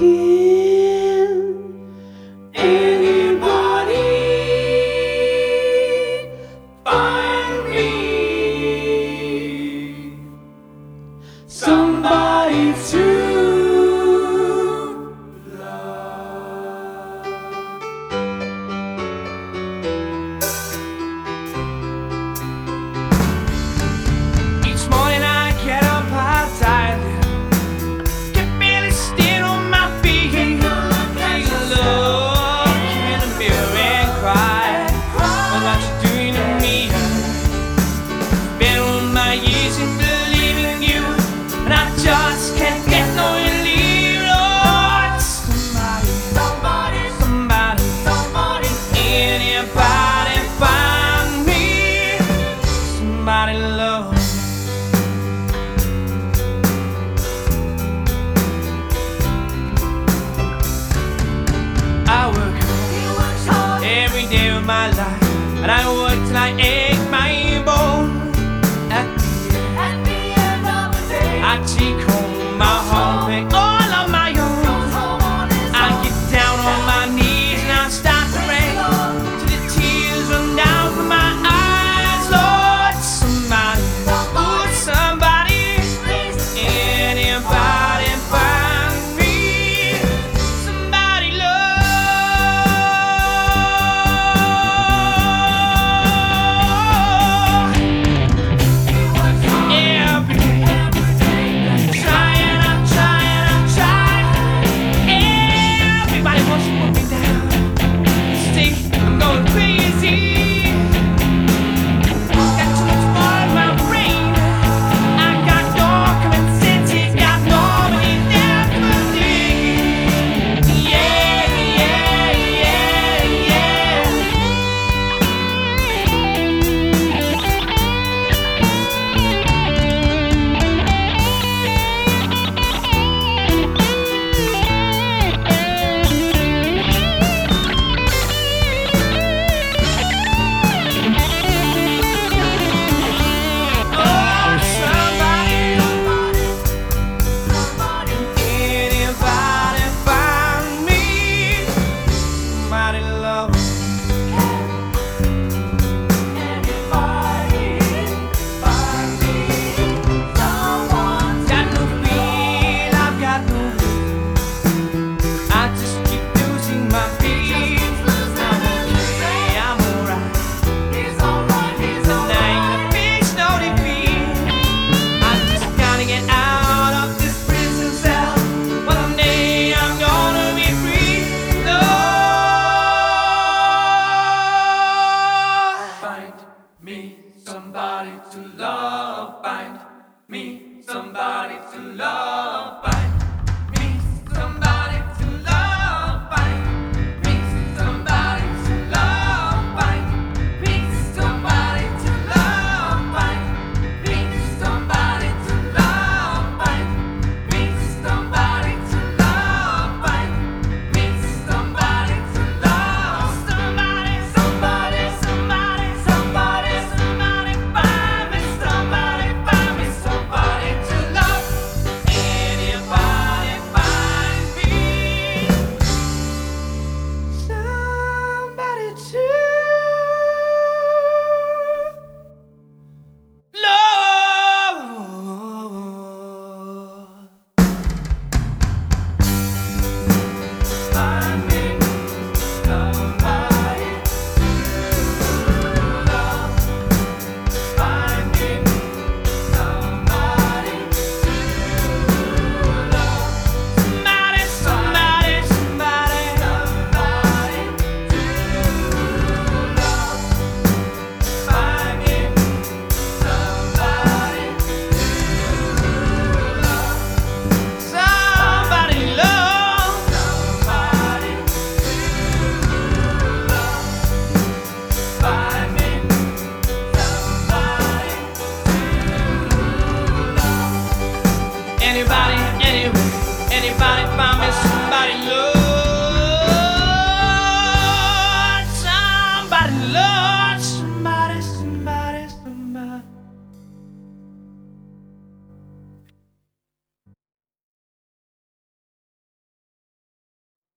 find me somebody to love. Each morning I get up, I'm tired, can barely stand on my feet. Take a look in the mirror and cry. What you doing to me? Been all my years in believing you, and I just can't get no relief. Lord, somebody, anybody find me somebody to love. I work hard every day of my life, and I work till I ache my bones. At the end of the day, I take home my home and all of my own. I get down on my knees and I start to pray till the tears run down from my eyes. Lord, somebody, ooh, somebody, anybody find me somebody love. Every day, I'm trying. Everybody wants to put me down. See, I'm going crazy. Got too much more in my brain. I got no common sense. He's got nobody there for me. Yeah. Oh, somebody, anybody find me somebody to love. Got no feel, I've got no will. I just keep losing my feet. I'm alright. And I ain't a bitch, no defeat. I just gotta get out of this prison cell. One day I'm gonna be free. Lord, find me somebody to love. Find me somebody to love. Find me somebody to love. Find me somebody to love. Find me somebody to love. Find me somebody to love. Find me somebody to love. Find me somebody to love. Somebody, find me somebody to love. Anybody find me somebody to love. Find me somebody to love. Find me somebody to love. Somebody to love. Find me somebody to love. Somebody love. Find me somebody to love. Anybody, anywhere, anybody find me somebody love.